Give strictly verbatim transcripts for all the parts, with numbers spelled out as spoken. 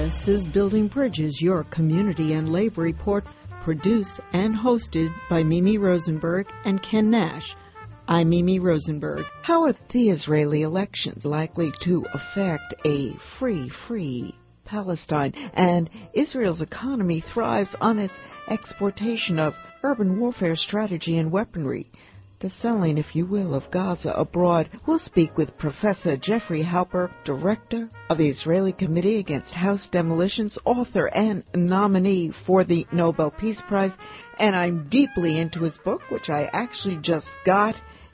This is Building Bridges, your community and labor report, produced and hosted by Mimi Rosenberg and Ken Nash. I'm Mimi Rosenberg. How are the Israeli elections likely to affect a free, free Palestine? And Israel's economy thrives on its exportation of urban warfare strategy and weaponry. The selling, if you will, of Gaza abroad. We'll speak with Professor Jeffrey Halper, director of the Israeli Committee Against House Demolitions, author and nominee for the Nobel Peace Prize. And I'm deeply into his book, which I actually just got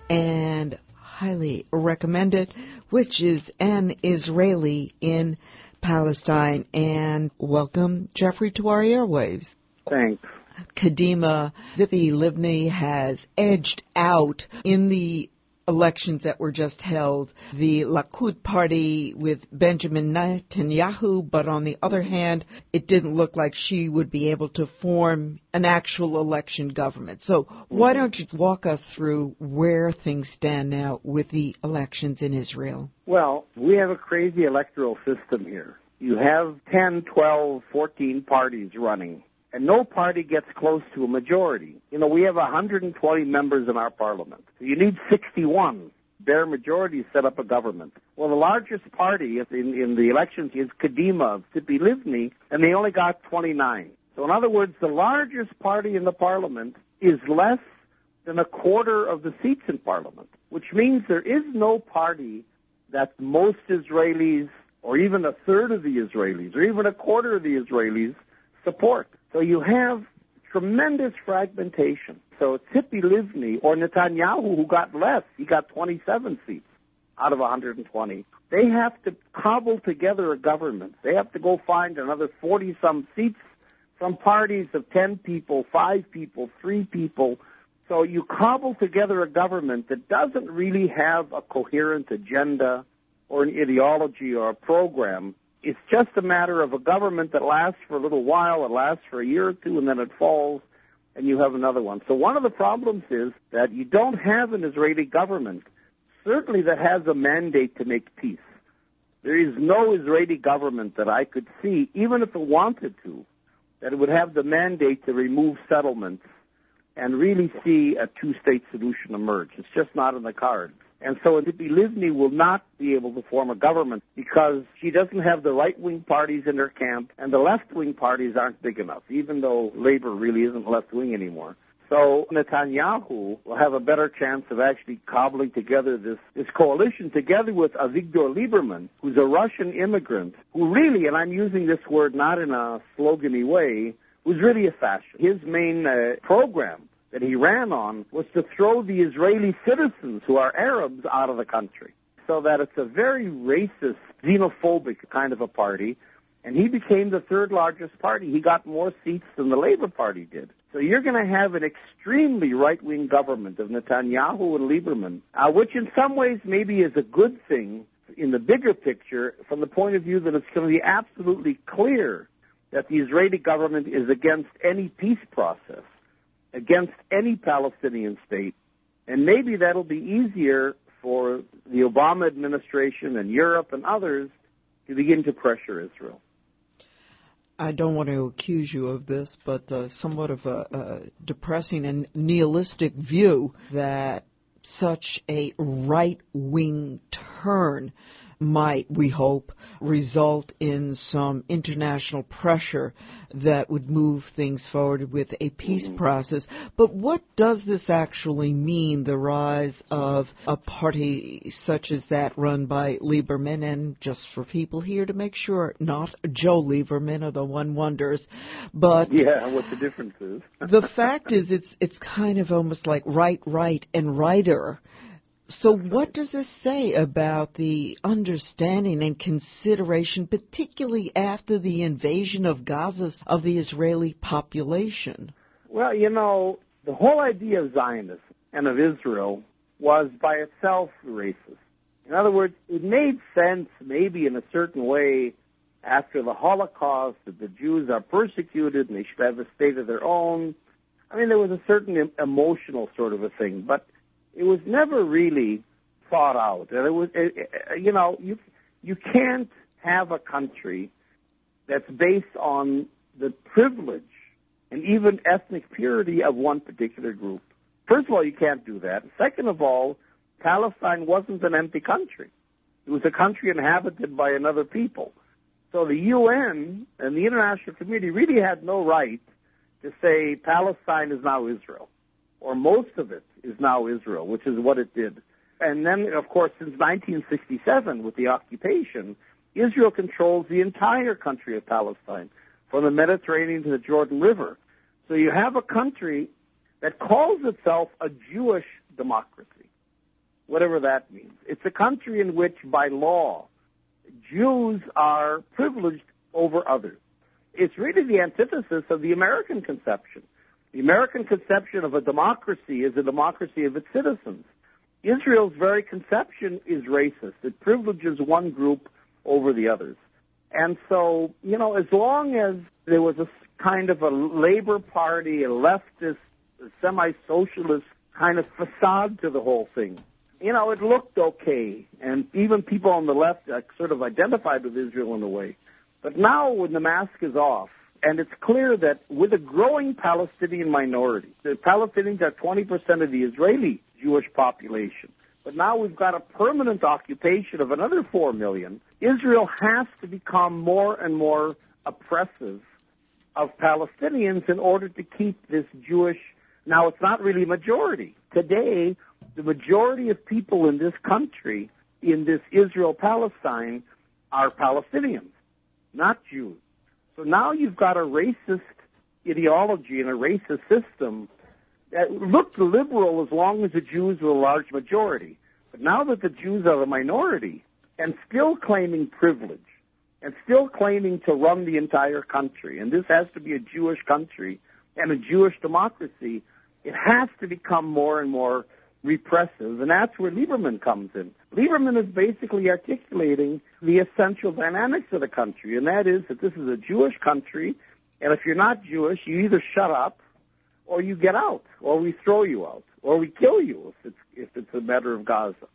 and highly recommend it, which is An Israeli in Palestine. And welcome, Jeffrey, to our airwaves. Thanks. Kadima, Tzipi Livni has edged out in the elections that were just held, the Likud party with Benjamin Netanyahu, but on the other hand, it didn't look like she would be able to form an actual election government. So why don't you walk us through where things stand now with the elections in Israel? Well, we have a crazy electoral system here. You have ten, twelve, fourteen parties running, and no party gets close to a majority. You know, we have one hundred twenty members in our parliament. So you need sixty-one. Bare majority set up a government. Well, the largest party in, in the elections is Kadima of Tzipi Livni, and they only got twenty-nine. So in other words, the largest party in the parliament is less than a quarter of the seats in parliament, which means there is no party that most Israelis, or even a third of the Israelis, or even a quarter of the Israelis, support. So you have tremendous fragmentation. So Tzipi Livni or Netanyahu, who got less, he got twenty-seven seats out of one hundred twenty. They have to cobble together a government. They have to go find another forty-some seats from parties of ten people, five people, three people. So you cobble together a government that doesn't really have a coherent agenda or an ideology or a program. It's just a matter of a government that lasts for a little while, it lasts for a year or two, and then it falls, and you have another one. So one of the problems is that you don't have an Israeli government, certainly that has a mandate to make peace. There is no Israeli government that I could see, even if it wanted to, that it would have the mandate to remove settlements and really see a two-state solution emerge. It's just not in the cards. And so Tzipi Livni will not be able to form a government because she doesn't have the right-wing parties in her camp, and the left-wing parties aren't big enough, even though Labor really isn't left-wing anymore. So Netanyahu will have a better chance of actually cobbling together this, this coalition together with Avigdor Lieberman, who's a Russian immigrant, who really, and I'm using this word not in a slogany way, who's really a fascist. His main uh, program that he ran on was to throw the Israeli citizens who are Arabs out of the country. So that it's a very racist, xenophobic kind of a party. And he became the third largest party. He got more seats than the Labor Party did. So you're going to have an extremely right-wing government of Netanyahu and Lieberman, uh, which in some ways maybe is a good thing in the bigger picture from the point of view that it's going to be absolutely clear that the Israeli government is against any peace process, against any Palestinian state, and maybe that'll be easier for the Obama administration and Europe and others to begin to pressure Israel. I don't want to accuse you of this, but uh, somewhat of a, a depressing and nihilistic view that such a right-wing turn might, we hope, result in some international pressure that would move things forward with a peace mm-hmm. process. But what does this actually mean, the rise of a party such as that run by Lieberman? And just for people here to make sure, not Joe Lieberman or the One Wonders, but yeah, what the difference is. The fact is, it's it's kind of almost like right, right, and righter. So what does this say about the understanding and consideration, particularly after the invasion of Gaza, of the Israeli population? Well, you know, the whole idea of Zionism and of Israel was by itself racist. In other words, it made sense maybe in a certain way after the Holocaust that the Jews are persecuted and they should have a state of their own. I mean, there was a certain emotional sort of a thing, but it was never really thought out. And it was, it, you know, you you can't have a country that's based on the privilege and even ethnic purity of one particular group. First of all, you can't do that. Second of all, Palestine wasn't an empty country. It was a country inhabited by another people. So the U N and the international community really had no right to say Palestine is now Israel, or most of it is now Israel, which is what it did. And then, of course, since nineteen sixty-seven, with the occupation, Israel controls the entire country of Palestine, from the Mediterranean to the Jordan River. So you have a country that calls itself a Jewish democracy, whatever that means. It's a country in which, by law, Jews are privileged over others. It's really the antithesis of the American conception. The American conception of a democracy is a democracy of its citizens. Israel's very conception is racist. It privileges one group over the others. And so, you know, as long as there was a kind of a Labor Party, a leftist, a semi-socialist kind of facade to the whole thing, you know, it looked okay. And even people on the left uh, sort of identified with Israel in a way. But now when the mask is off, and it's clear that with a growing Palestinian minority, the Palestinians are twenty percent of the Israeli Jewish population. But now we've got a permanent occupation of another four million. Israel has to become more and more oppressive of Palestinians in order to keep this Jewish. Now, it's not really majority. Today, the majority of people in this country, in this Israel-Palestine, are Palestinians, not Jews. So now you've got a racist ideology and a racist system that looked liberal as long as the Jews were a large majority. But now that the Jews are a minority and still claiming privilege and still claiming to run the entire country, and this has to be a Jewish country and a Jewish democracy, it has to become more and more repressive, and that's where Lieberman comes in. Lieberman is basically articulating the essential dynamics of the country, and that is that this is a Jewish country, and if you're not Jewish, you either shut up or you get out, or we throw you out, or we kill you if it's, if it's a matter of Gaza.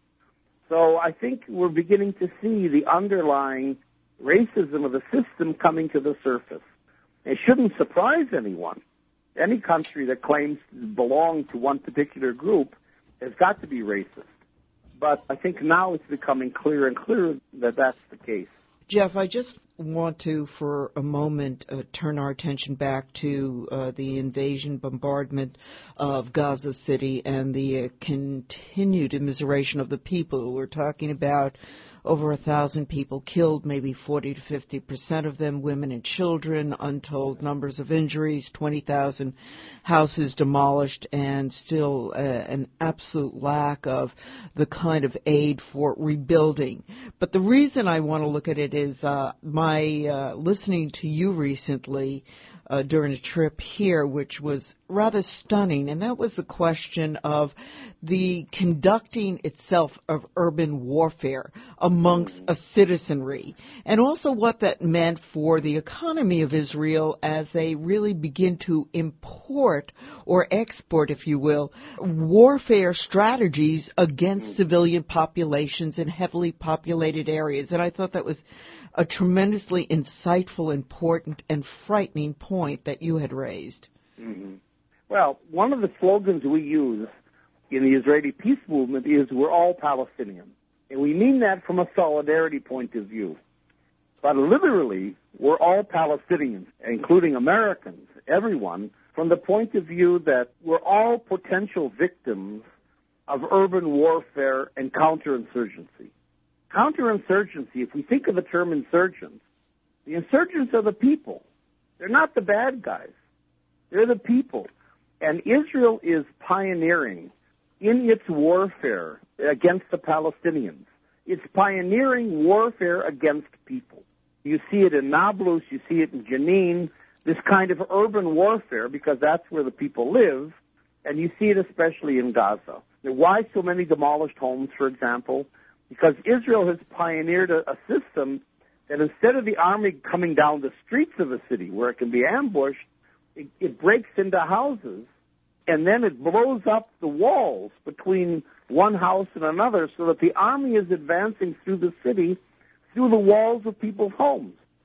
So I think we're beginning to see the underlying racism of the system coming to the surface. It shouldn't surprise anyone. Any country that claims to belong to one particular group has got to be racist. But I think now it's becoming clearer and clearer that that's the case. Jeff, I just want to, for a moment, uh, turn our attention back to uh, the invasion, bombardment of Gaza City and the uh, continued immiseration of the people. We're talking about over a thousand people killed, maybe forty to fifty percent of them women and children, untold numbers of injuries, twenty thousand houses demolished, and still uh, an absolute lack of the kind of aid for rebuilding. But the reason I want to look at it is uh, my uh, listening to you recently uh, during a trip here, which was rather stunning, and that was the question of the conducting itself of urban warfare amongst a citizenry, and also what that meant for the economy of Israel as they really begin to import or export, if you will, warfare strategies against civilian populations in heavily populated areas. And I thought that was a tremendously insightful, important, and frightening point that you had raised. Mm-hmm. Well, one of the slogans we use in the Israeli peace movement is we're all Palestinians. And we mean that from a solidarity point of view. But literally, we're all Palestinians, including Americans, everyone, from the point of view that we're all potential victims of urban warfare and counterinsurgency. Counterinsurgency, if we think of the term insurgents, the insurgents are the people. They're not the bad guys. They're the people. And Israel is pioneering in its warfare against the Palestinians. It's pioneering warfare against people. You see it in Nablus, you see it in Jenin, this kind of urban warfare, because that's where the people live, and you see it especially in Gaza. Now, why so many demolished homes, for example? Because Israel has pioneered a, a system that instead of the army coming down the streets of a city where it can be ambushed, it, it breaks into houses, and then it blows up the walls between one house and another so that the army is advancing through the city through the walls of people's homes.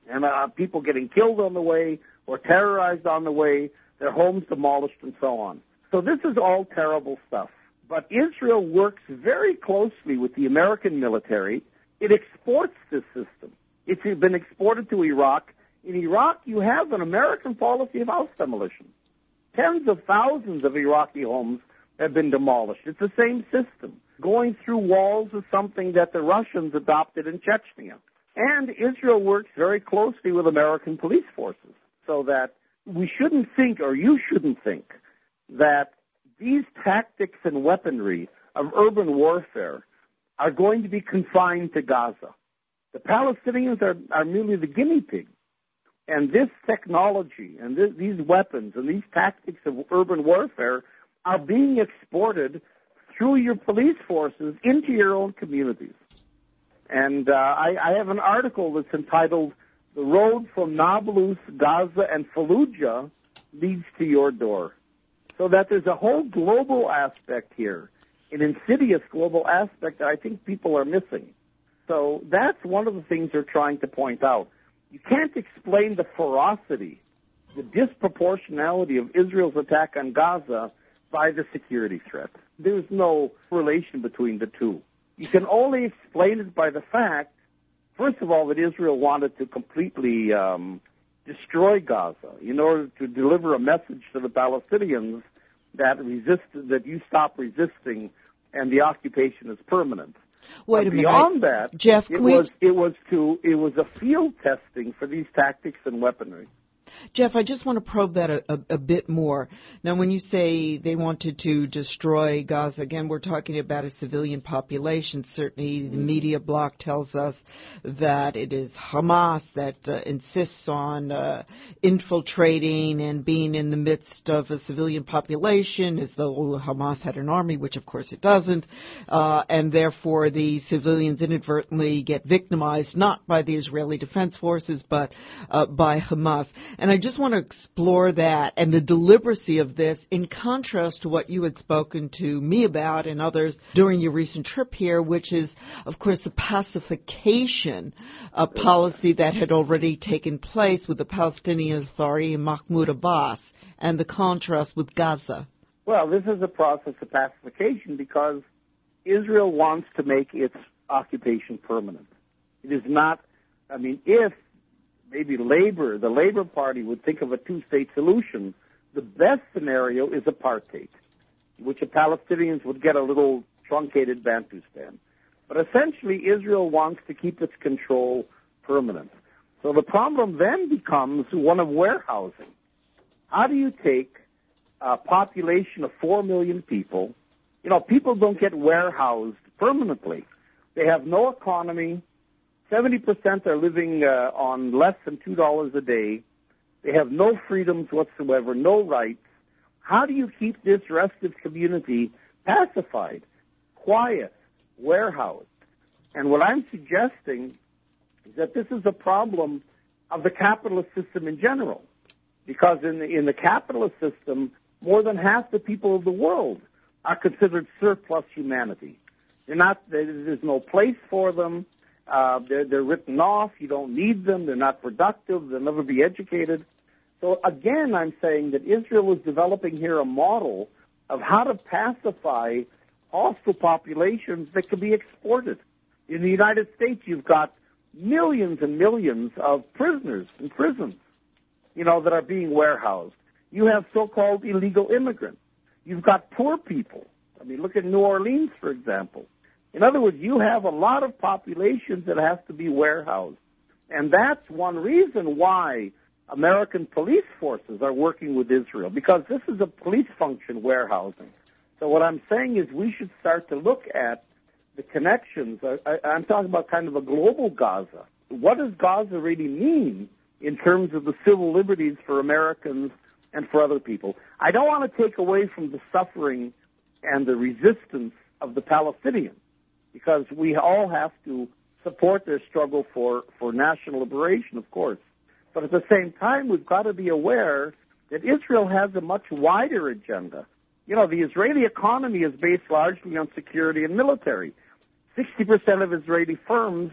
and uh, people getting killed on the way or terrorized on the way, their homes demolished and so on. So this is all terrible stuff. But Israel works very closely with the American military. It exports this system. It's been exported to Iraq. In Iraq, you have an American policy of house demolition. Tens of thousands of Iraqi homes have been demolished. It's the same system. Going through walls is something that the Russians adopted in Chechnya. And Israel works very closely with American police forces, so that we shouldn't think, or you shouldn't think, that these tactics and weaponry of urban warfare are going to be confined to Gaza. The Palestinians are, are merely the guinea pigs. And this technology and this, these weapons and these tactics of urban warfare are being exported through your police forces into your own communities. And uh, I, I have an article that's entitled, "The Road from Nablus, Gaza, and Fallujah Leads to Your Door." So that there's a whole global aspect here, an insidious global aspect that I think people are missing. So that's one of the things they're trying to point out. You can't explain the ferocity, the disproportionality of Israel's attack on Gaza by the security threat. There's no relation between the two. You can only explain it by the fact, first of all, that Israel wanted to completely um, destroy Gaza in order to deliver a message to the Palestinians that resist, that you stop resisting and the occupation is permanent. Wait but a minute. Beyond that, Jeff, it we... was it was to it was a field testing for these tactics and weaponry. Jeff, I just want to probe that a, a, a bit more. Now, when you say they wanted to destroy Gaza, again, we're talking about a civilian population. Certainly, the media block tells us that it is Hamas that uh, insists on uh, infiltrating and being in the midst of a civilian population, as though Hamas had an army, which, of course, it doesn't. Uh, and therefore, the civilians inadvertently get victimized, not by the Israeli Defense Forces, but uh, by Hamas. And I just want to explore that and the deliberacy of this in contrast to what you had spoken to me about and others during your recent trip here, which is, of course, the pacification uh, policy that had already taken place with the Palestinian Authority and Mahmoud Abbas, and the contrast with Gaza. Well, this is a process of pacification because Israel wants to make its occupation permanent. It is not, I mean, if maybe Labor, the Labor Party would think of a two-state solution, the best scenario is apartheid, which the Palestinians would get a little truncated Bantustan. But essentially, Israel wants to keep its control permanent. So the problem then becomes one of warehousing. How do you take a population of four million people? You know, people don't get warehoused permanently. They have no economy. seventy percent are living uh, on less than two dollars a day. They have no freedoms whatsoever, no rights. How do you keep this restive community pacified, quiet, warehoused? And what I'm suggesting is that this is a problem of the capitalist system in general, because in the, in the capitalist system, more than half the people of the world are considered surplus humanity. They're not, there's no place for them. Uh, they're, they're written off. You don't need them. They're not productive. They'll never be educated. So again, I'm saying that Israel is developing here a model of how to pacify hostile populations that can be exported. In the United States, you've got millions and millions of prisoners in prisons, you know, that are being warehoused. You have so-called illegal immigrants. You've got poor people. I mean, look at New Orleans, for example. In other words, you have a lot of populations that have to be warehoused. And that's one reason why American police forces are working with Israel, because this is a police function, warehousing. So what I'm saying is we should start to look at the connections. I, I, I'm talking about kind of a global Gaza. What does Gaza really mean in terms of the civil liberties for Americans and for other people? I don't want to take away from the suffering and the resistance of the Palestinians, because we all have to support their struggle for, for national liberation, of course. But at the same time, we've got to be aware that Israel has a much wider agenda. You know, the Israeli economy is based largely on security and military. sixty percent of Israeli firms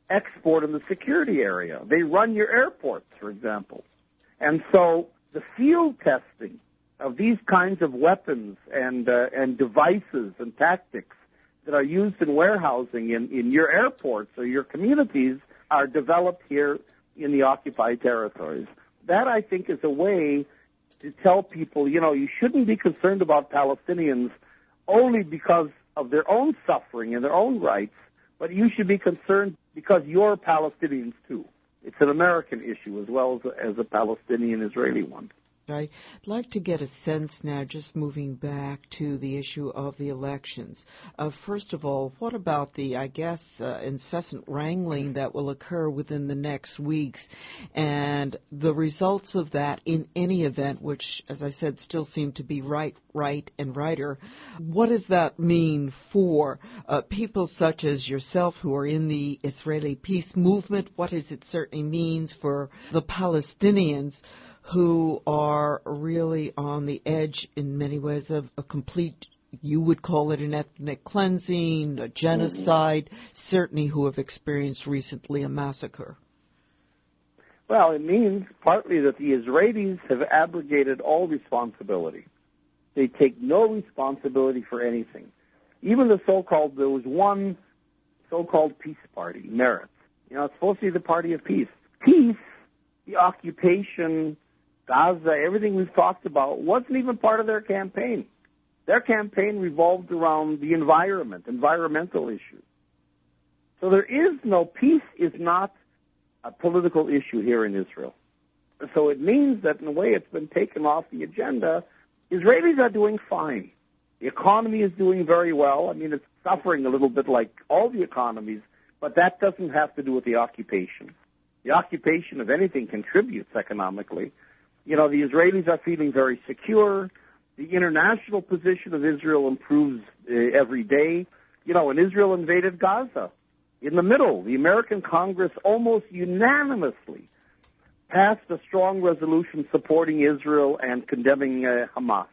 export in the security area. They run your airports, for example. And so the field testing of these kinds of weapons and uh, and devices and tactics that are used in warehousing in, in your airports or your communities are developed here in the occupied territories. That, I think, is a way to tell people, you know, you shouldn't be concerned about Palestinians only because of their own suffering and their own rights, but you should be concerned because you're Palestinians too. It's an American issue as well as a, as a Palestinian-Israeli one. I'd like to get a sense now, just moving back to the issue of the elections. Uh, first of all, what about the, I guess, uh, incessant wrangling that will occur within the next weeks and the results of that in any event, which, as I said, still seem to be right, right, and righter? What does that mean for uh, people such as yourself who are in the Israeli peace movement? What does it certainly mean for the Palestinians who are really on the edge in many ways of a complete, you would call it an ethnic cleansing, a genocide, mm-hmm. certainly who have experienced recently a massacre? Well, it means partly that the Israelis have abrogated all responsibility. They take no responsibility for anything. Even the so-called, there was one so-called peace party, Meretz. You know, it's supposed to be the party of peace. Peace, the occupation, Gaza, everything we've talked about, wasn't even part of their campaign. Their campaign revolved around the environment, environmental issues. So there is no, peace is not a political issue here in Israel. So it means that in a way it's been taken off the agenda. Israelis are doing fine. The economy is doing very well. I mean, it's suffering a little bit like all the economies, but that doesn't have to do with the occupation. The occupation, if anything, contributes economically. You know, the Israelis are feeling very secure. The international position of Israel improves uh, every day. You know, when Israel invaded Gaza, in the middle, the American Congress almost unanimously passed a strong resolution supporting Israel and condemning uh, Hamas.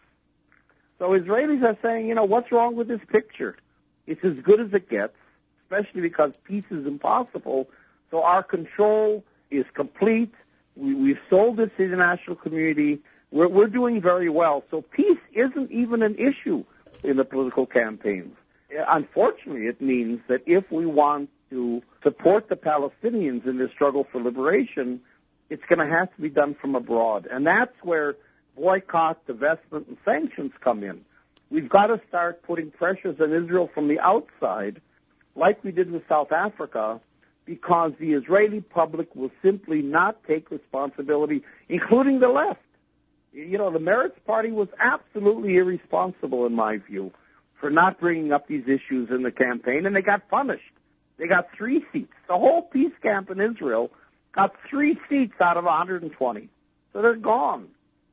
So Israelis are saying, you know, what's wrong with this picture? It's as good as it gets, especially because peace is impossible. So our control is complete. We, we've sold this to the international community. We're, we're doing very well. So peace isn't even an issue in the political campaigns. Unfortunately, it means that if we want to support the Palestinians in their struggle for liberation, it's going to have to be done from abroad. And that's where boycott, divestment, and sanctions come in. We've got to start putting pressures on Israel from the outside, like we did with South Africa, because the Israeli public will simply not take responsibility, including the left. You know, the Meretz Party was absolutely irresponsible, in my view, for not bringing up these issues in the campaign, and they got punished. They got three seats. The whole peace camp in Israel got three seats out of one hundred twenty. So they're gone.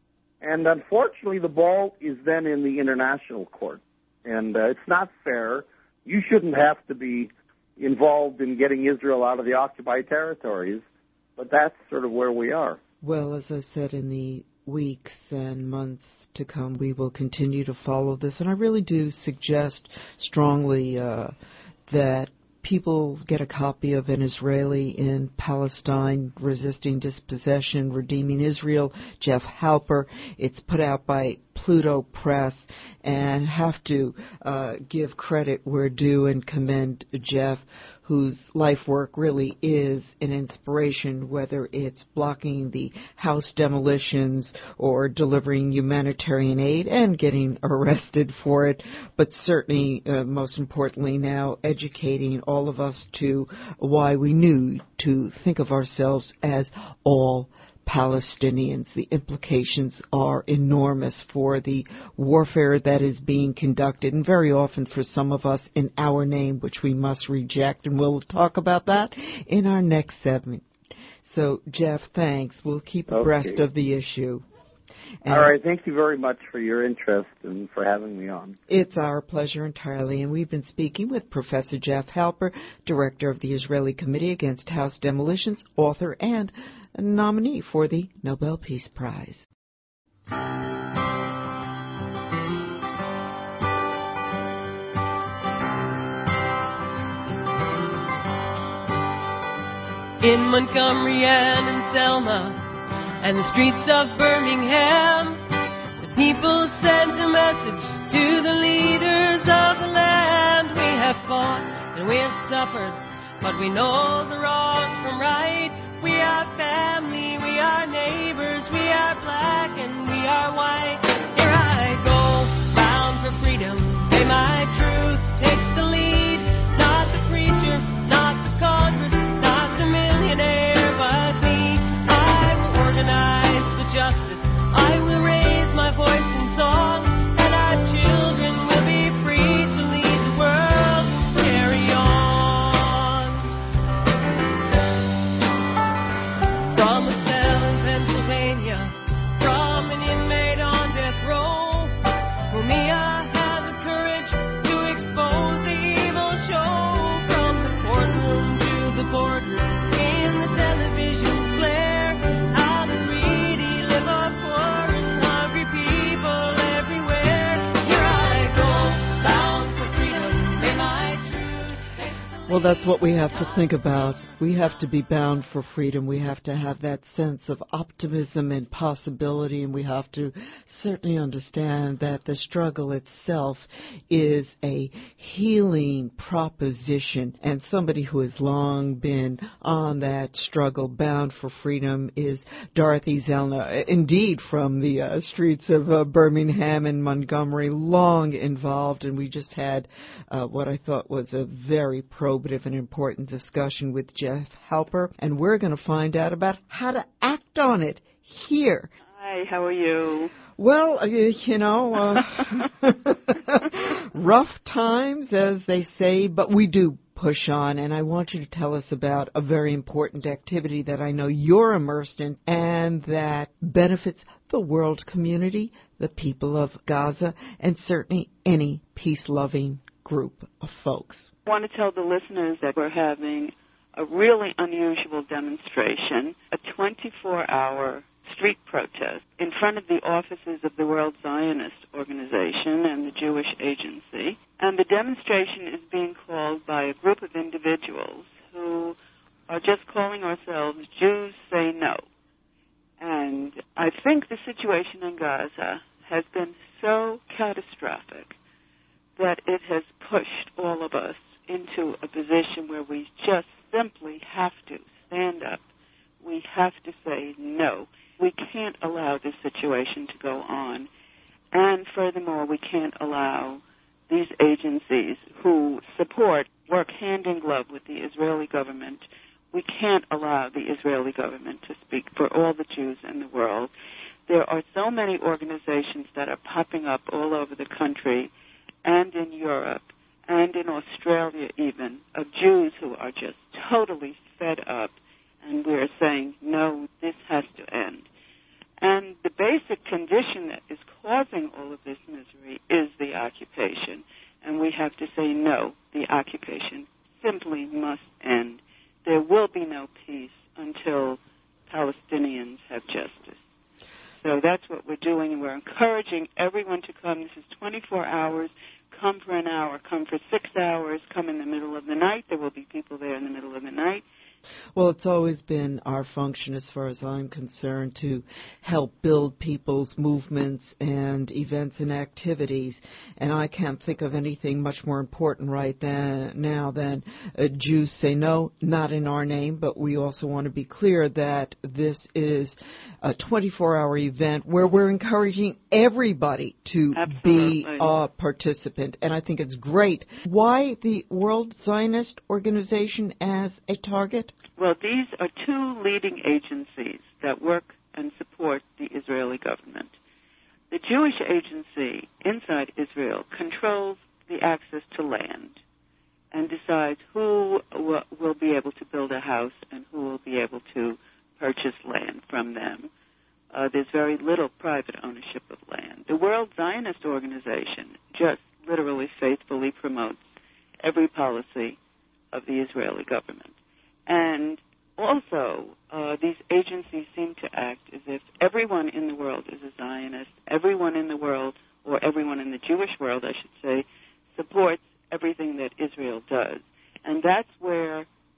And unfortunately, the ball is then in the international court. And uh, it's not fair. You shouldn't have to be involved in getting Israel out of the occupied territories, but that's sort of where we are. Well, as I said, in the weeks and months to come, we will continue to follow this, and I really do suggest strongly uh, that people get a copy of An Israeli in Palestine, Resisting Dispossession, Redeeming Israel, Jeff Halper. It's put out by Pluto Press, and have to uh, give credit where due and commend Jeff, whose life work really is an inspiration, whether it's blocking the house demolitions or delivering humanitarian aid and getting arrested for it, but certainly, uh, most importantly now, educating all of us to why we need to think of ourselves as all Palestinians. The implications are enormous for the warfare that is being conducted, and very often for some of us in our name, which we must reject, and we'll talk about that in our next segment. So, Jeff, thanks. We'll keep abreast okay. of the issue. And all right. Thank you very much for your interest and for having me on. It's our pleasure entirely. And we've been speaking with Professor Jeff Halper, Director of the Israeli Committee Against House Demolitions, author and a nominee for the Nobel Peace Prize. in Montgomery and in Selma and the streets of Birmingham. The people sent a message to the leaders of the land. We have fought and we have suffered, but we know the wrong from right. We are family, we are neighbors, we are black and we are white. Here I go, bound for freedom. May my truth take the lead. Not the preacher, not the Congress, not the millionaire, but me. I will organize for justice. I will raise my voice in song, and our children will be free to lead the world. Carry on. From a cell in Pennsylvania, from an inmate on death row, Mumia had the courage to expose the evil show. From the courtroom to the boardroom, in the television's glare, how the greedy live off poor and hungry people everywhere. Here I go, bound for freedom. May my truth take the Well, that's what we have to think about. We have to be bound for freedom. We have to have that sense of optimism and possibility, and we have to certainly understand that the struggle itself is a healing proposition. And somebody who has long been on that struggle, bound for freedom, is Dorothy Zellner. Indeed, from the uh, streets of uh, Birmingham and Montgomery, long involved, and we just had uh, what I thought was a very probative and important discussion with Jeff Halper, and we're going to find out about how to act on it here. Hi, how are you? Well, uh, you know, uh, rough times, as they say, but we do push on, and I want you to tell us about a very important activity that I know you're immersed in and that benefits the world community, the people of Gaza, and certainly any peace-loving group of folks. I want to tell the listeners that we're having a really unusual demonstration, a twenty-four hour street protest in front of the offices of the World Zionist Organization and the Jewish Agency. And the demonstration is being called by a group of individuals who are just calling ourselves Jews Say No. And I think the situation in Gaza has been so catastrophic that it has pushed all of us into a position where we just simply have to stand up. We have to say no. We can't allow this situation to go on. And furthermore, we can't allow these agencies who support, work hand in glove with the Israeli government, we can't allow the Israeli government to speak for all the Jews in the world. There are so many organizations that are popping up all over the country and in Europe and in Australia even, of Jews who are just totally fed up, and we're saying, no, this has to end. And the basic condition that is causing all of this misery is the occupation, and we have to say, no, the occupation simply must end. There will be no peace until Palestinians have justice. So that's what we're doing, and we're encouraging everyone to come. This is twenty-four hours. Come for an hour. Come for six hours. Come in the middle of the night. There will be people there in the middle of the night. Well, it's always been our function, as far as I'm concerned, to help build people's movements and events and activities. And I can't think of anything much more important right than, now than uh, Jews Say No, not in our name, but we also want to be clear that this is a twenty-four hour event where we're encouraging everybody to Absolutely. be a participant. And I think it's great. Why the World Zionist Organization as a target? Well, these are two leading agencies that work and support the Israeli government. The Jewish Agency inside Israel controls the access to land and decides who w- will be able to build a house and who will be able to purchase land from them. Uh, there's very little private ownership of land. The World Zionist Organization just literally faithfully promotes every policy of the Israeli government. And also, uh, these agencies seem to act as if everyone in the world is a Zionist, everyone in the world, or everyone in the Jewish world, I should say, supports everything that Israel does. And that's where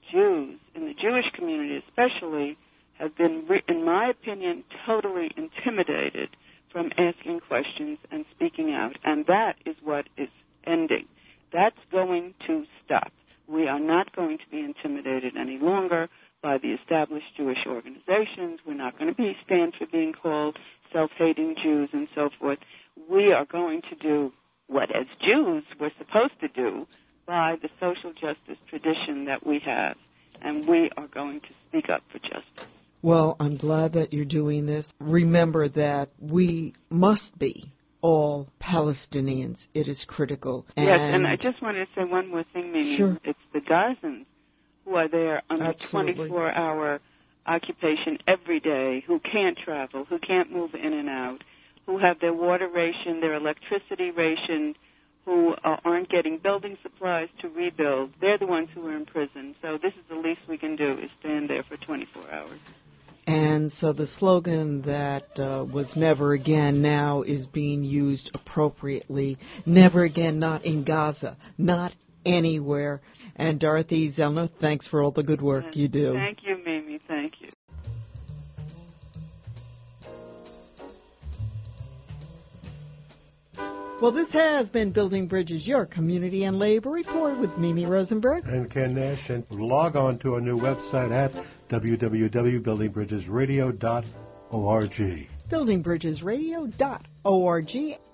Jews, in the Jewish community especially, have been, in my opinion, totally intimidated from asking questions and speaking out. And that is what is ending. That's going to stop. We are not going to be intimidated any longer by the established Jewish organizations. We're not going to be stand for being called self-hating Jews and so forth. We are going to do what, as Jews, we're supposed to do by the social justice tradition that we have, and we are going to speak up for justice. Well, I'm glad that you're doing this. Remember that we must be all Palestinians. It is critical. And yes, and I just wanted to say one more thing, Mimi. Sure. It's the Gazans who are there under Absolutely. twenty-four hour occupation every day, who can't travel, who can't move in and out, who have their water rationed, their electricity rationed, who uh, aren't getting building supplies to rebuild. They're the ones who are in prison. So this is the least we can do, is stand there for twenty-four hours. And so the slogan that uh, was never again now is being used appropriately. Never again, not in Gaza, not anywhere. And Dorothy Zellner, thanks for all the good work Yes. you do. Thank you, Mimi. Thank you. Well, this has been Building Bridges, your community and labor report with Mimi Rosenberg. And Ken Nash. And log on to our new website at w w w dot building bridges radio dot org. building bridges radio dot org.